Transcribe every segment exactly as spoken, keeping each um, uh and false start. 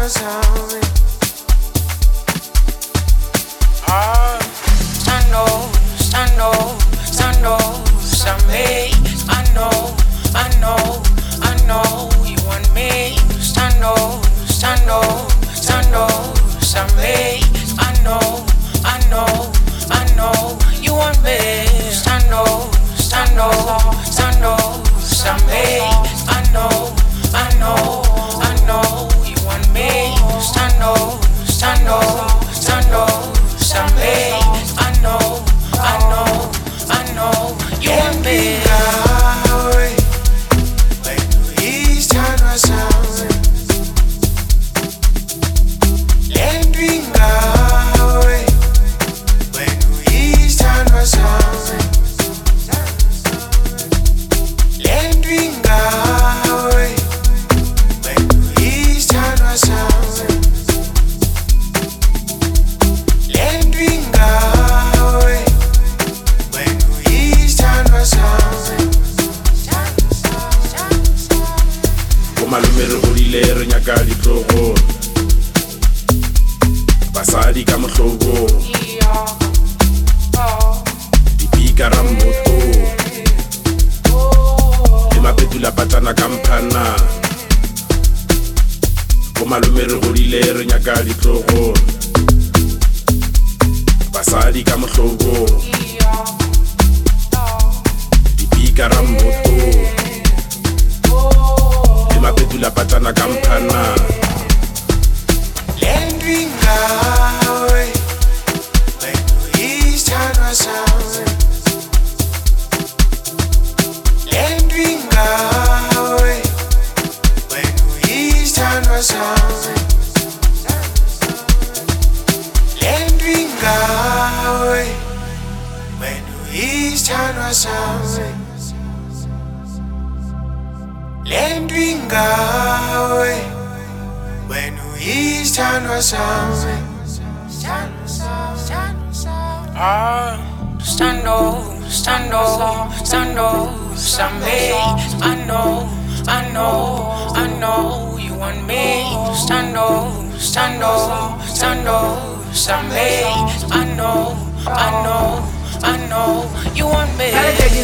Basadi ka mohlobo Dipika rammoto Le mapetula patana kampana Bo malome re godile re nyaka ditlogo Basadi ka mohlobo Dipika rammoto Le mapetula patana kampana Lendwingawe when we stand ourselves Ah, stand up, stand up, stand up, someday. I know, I know, I know you want me. Stand up, stand up, stand up, someday. I know, I know, I know you want me.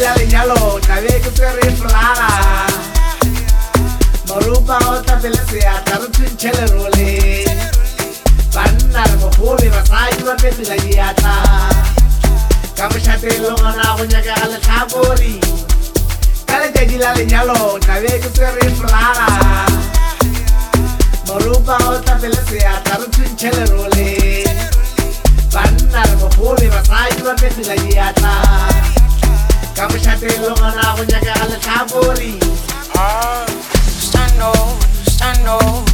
Marupa ota belesea tarutun chelerole Bannar mohole vasai wa betla yata Kamshate longana kunyaga ala tabori Kale jajila le nyalo tawe kusere flala Marupa ota belesea tarutun chelerole Bannar mohole vasai wa betla yata Kamshate longana kunyaga ala tabori Ah, stand up, stand up.